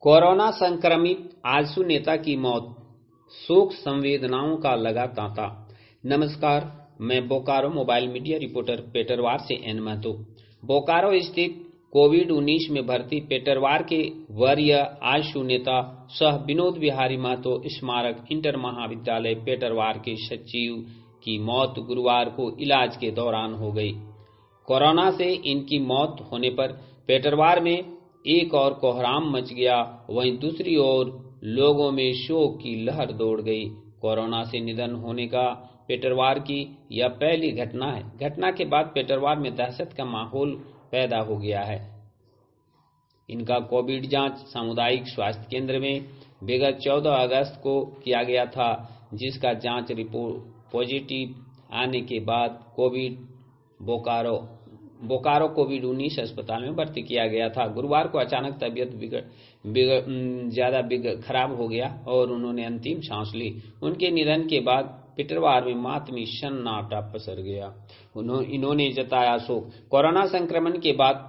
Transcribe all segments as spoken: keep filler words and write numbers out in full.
Corona संक्रमित आजसू नेता की मौत, शोक संवेदनाओं का लगा तांता। नमस्कार, मैं Bokaro mobile media reporter Petarwar से एन महतो। बोकारो स्थित कोविड उन्नीस में भर्ती पेटरवार के वरीय आजसू नेता सह विनोद बिहारी महतो स्मारक इंटर महाविद्यालय पेटरवार के सचिव की मौत गुरुवार को इलाज के दौरान हो गई। कोरोना से इनकी मौत होने पर पेटरवार में एक और कोहराम मच गया, वहीं दूसरी ओर लोगों में शोक की लहर दौड़ गई। कोरोना से निधन होने का पेटरवार की यह पहली घटना है। घटना के बाद पेटरवार में दहशत का माहौल पैदा हो गया है। इनका कोविड जांच सामुदायिक स्वास्थ्य केंद्र में विगत चौदह अगस्त को किया गया था, जिसका जांच रिपोर्ट पॉजिटिव आने के बाद कोविड बोकारो बोकारो कोविड उन्नीस अस्पताल में भर्ती किया गया था। गुरुवार को अचानक तबीयत बिगड़ ज्यादा खराब हो गया और उन्होंने अंतिम सांस ली। उनके निधन के बाद पेटरवार में मातमी सन्नाटा पसर गया। इन्होंने जताया शोक। कोरोना संक्रमण के बाद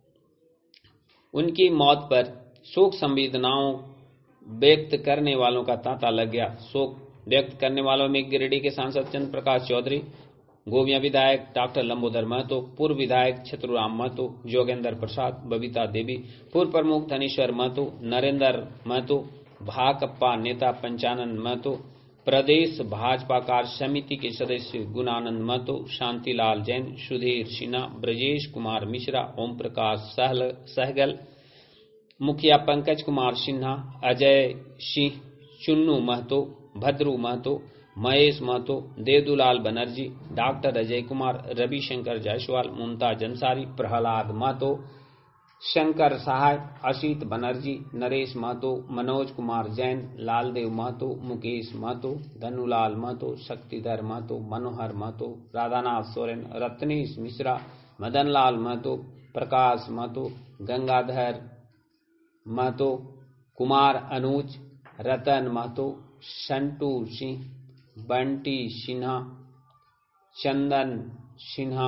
उनकी मौत पर शोक संवेदनाओं व्यक्त करने वालों का तांता लग गया। शोक व्यक्त करने वालों में गिरिडीह के सांसद चंद्र प्रकाश चौधरी, गोविया विधायक डॉक्टर लंबोदर महतो, पूर्व विधायक छतुराम महतो, जोगेंद्र प्रसाद, बबीता देवी, पूर्व प्रमुख धनेश्वर महतो, नरेंद्र महतो, भाकपा नेता पंचानन महतो, प्रदेश भाजपा कार्य समिति के सदस्य गुणानंद महतो, शांतिलाल जैन, सुधीर सिन्हा, ब्रजेश कुमार मिश्रा, ओम प्रकाश सहगल, मुखिया पंकज कुमार सिन्हा, अजय सिंह, चुन्नू महतो, भद्रू महतो, महेश महतो, देवदुलाल बनर्जी, डॉक्टर अजय कुमार, रविशंकर जायसवाल, मुमताज अंसारी, प्रहलाद महतो, शंकर सहाय, असित बनर्जी, नरेश महतो, मनोज कुमार जैन, लालदेव महतो, मुकेश महतो, धनुलाल महतो, शक्तिधर महतो, मनोहर महतो, राधानाथ सोरेन, रत्नेश मिश्रा, मदनलाल महतो, प्रकाश महतो, गंगाधर महतो, कुमार अनुज, रतन महतो, संटू सिंह, बंटी सिन्हा, चंदन सिन्हा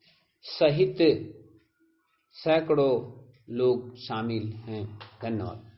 सहित सैकड़ों लोग शामिल हैं। धन्यवाद।